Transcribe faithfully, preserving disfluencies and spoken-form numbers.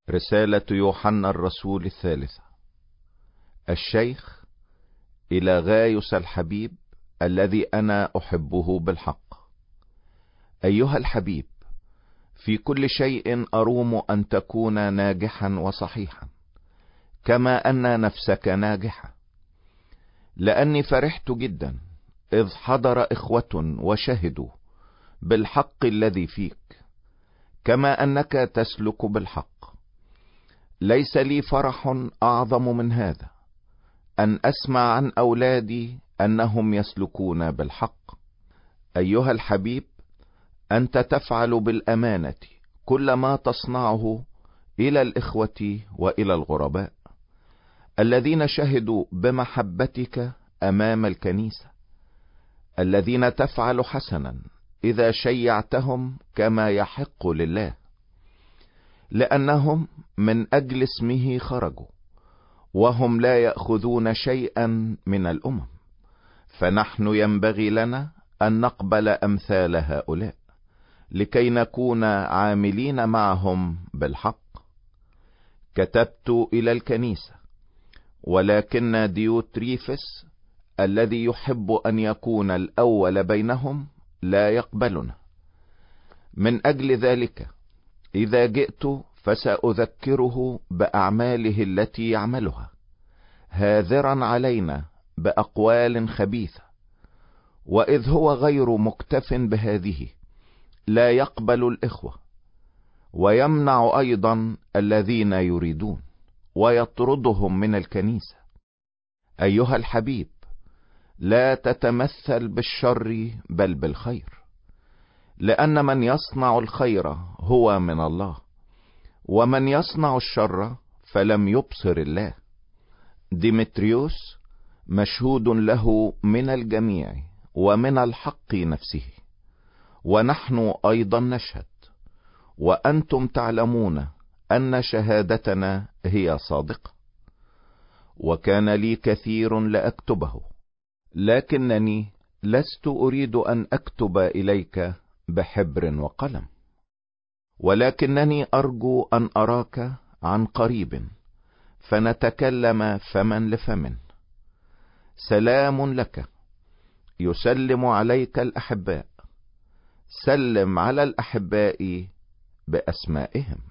رسالة يوحنا الرسول الثالثة. الشيخ إلى غايوس الحبيب الذي أنا أحبه بالحق. أيها الحبيب، في كل شيء أروم أن تكون ناجحا وصحيحا كما أن نفسك ناجحة، لأني فرحت جدا إذ حضر إخوة وشهدوا بالحق الذي فيك كما أنك تسلك بالحق. ليس لي فرح أعظم من هذا، أن أسمع عن أولادي أنهم يسلكون بالحق. أيها الحبيب، أنت تفعل بالأمانة كل ما تصنعه إلى الإخوة وإلى الغرباء الذين شهدوا بمحبتك أمام الكنيسة، الذين تفعل حسنا إذا شيعتهم كما يحق لله، لأنهم من أجل اسمه خرجوا، وهم لا يأخذون شيئا من الأمم، فنحن ينبغي لنا أن نقبل أمثال هؤلاء لكي نكون عاملين معهم بالحق. كتبت إلى الكنيسة، ولكن ديوتريفس الذي يحب أن يكون الأول بينهم لا يقبلنا. من أجل ذلك إذا جئت فسأذكره بأعماله التي يعملها، هاذرا علينا بأقوال خبيثة، وإذ هو غير مكتف بهذه لا يقبل الإخوة، ويمنع أيضا الذين يريدون، ويطردهم من الكنيسة. أيها الحبيب، لا تتمثل بالشر بل بالخير، لأن من يصنع الخير هو من الله، ومن يصنع الشر فلم يبصر الله. ديمتريوس مشهود له من الجميع ومن الحق نفسه، ونحن أيضا نشهد، وأنتم تعلمون أن شهادتنا هي صادقة. وكان لي كثير لأكتبه، لكنني لست أريد أن أكتب إليك بحبر وقلم، ولكنني أرجو أن أراك عن قريب فنتكلم فما لفم. سلام لك، يسلم عليك الأحباء. سلم على الأحباء بأسمائهم.